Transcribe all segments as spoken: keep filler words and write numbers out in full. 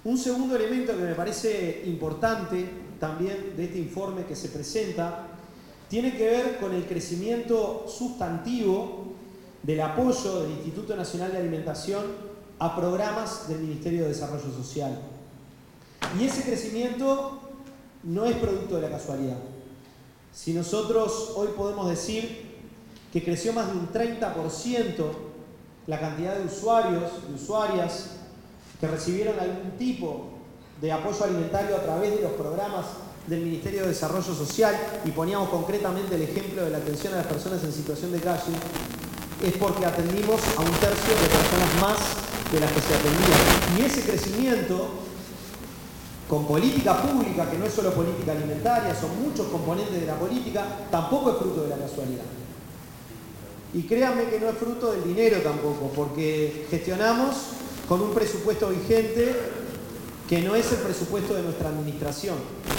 Un segundo elemento que me parece importante también de este informe que se presenta tiene que ver con el crecimiento sustantivo del apoyo del Instituto Nacional de Alimentación a programas del Ministerio de Desarrollo Social. Y ese crecimiento no es producto de la casualidad. Si nosotros hoy podemos decir que creció más de un treinta por ciento la cantidad de usuarios y usuarias que recibieron algún tipo de apoyo alimentario a través de los programas del Ministerio de Desarrollo Social, y poníamos concretamente el ejemplo de la atención a las personas en situación de calle, es porque atendimos a un tercio de personas más de las que se atendían. Y ese crecimiento, con política pública, que no es solo política alimentaria, son muchos componentes de la política, tampoco es fruto de la casualidad. Y créanme que no es fruto del dinero tampoco, porque gestionamos con un presupuesto vigente que no es el presupuesto de nuestra administración.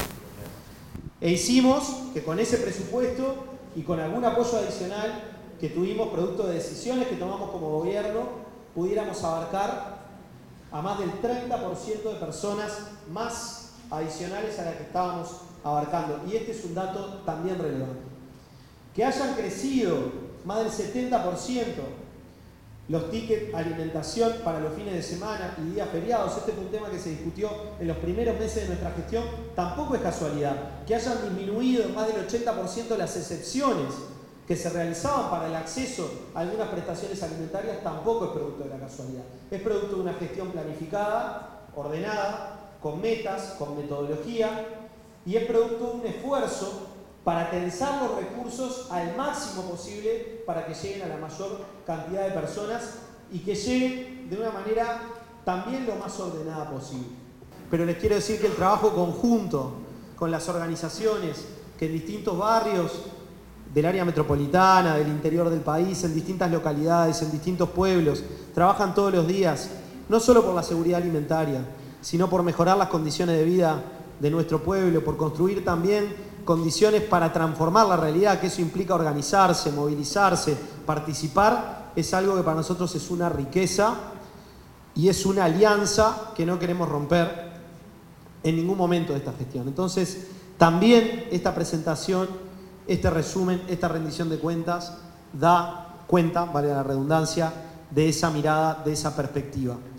E hicimos que con ese presupuesto y con algún apoyo adicional que tuvimos producto de decisiones que tomamos como gobierno, pudiéramos abarcar a más del treinta por ciento de personas más adicionales a las que estábamos abarcando. Y este es un dato también relevante. Que hayan crecido más del setenta por ciento los tickets alimentación para los fines de semana y días feriados. Este fue un tema que se discutió en los primeros meses de nuestra gestión. Tampoco es casualidad. Que hayan disminuido más del ochenta por ciento las excepciones que se realizaban para el acceso a algunas prestaciones alimentarias tampoco es producto de la casualidad. Es producto de una gestión planificada, ordenada, con metas, con metodología, y es producto de un esfuerzo para tensar los recursos al máximo posible para que lleguen a la mayor cantidad de personas y que lleguen de una manera también lo más ordenada posible. Pero les quiero decir que el trabajo conjunto con las organizaciones que en distintos barrios del área metropolitana, del interior del país, en distintas localidades, en distintos pueblos, trabajan todos los días, no solo por la seguridad alimentaria, sino por mejorar las condiciones de vida de nuestro pueblo, por construir también condiciones para transformar la realidad, que eso implica organizarse, movilizarse, participar, es algo que para nosotros es una riqueza y es una alianza que no queremos romper en ningún momento de esta gestión. Entonces, también esta presentación, este resumen, esta rendición de cuentas da cuenta, vale la redundancia, de esa mirada, de esa perspectiva.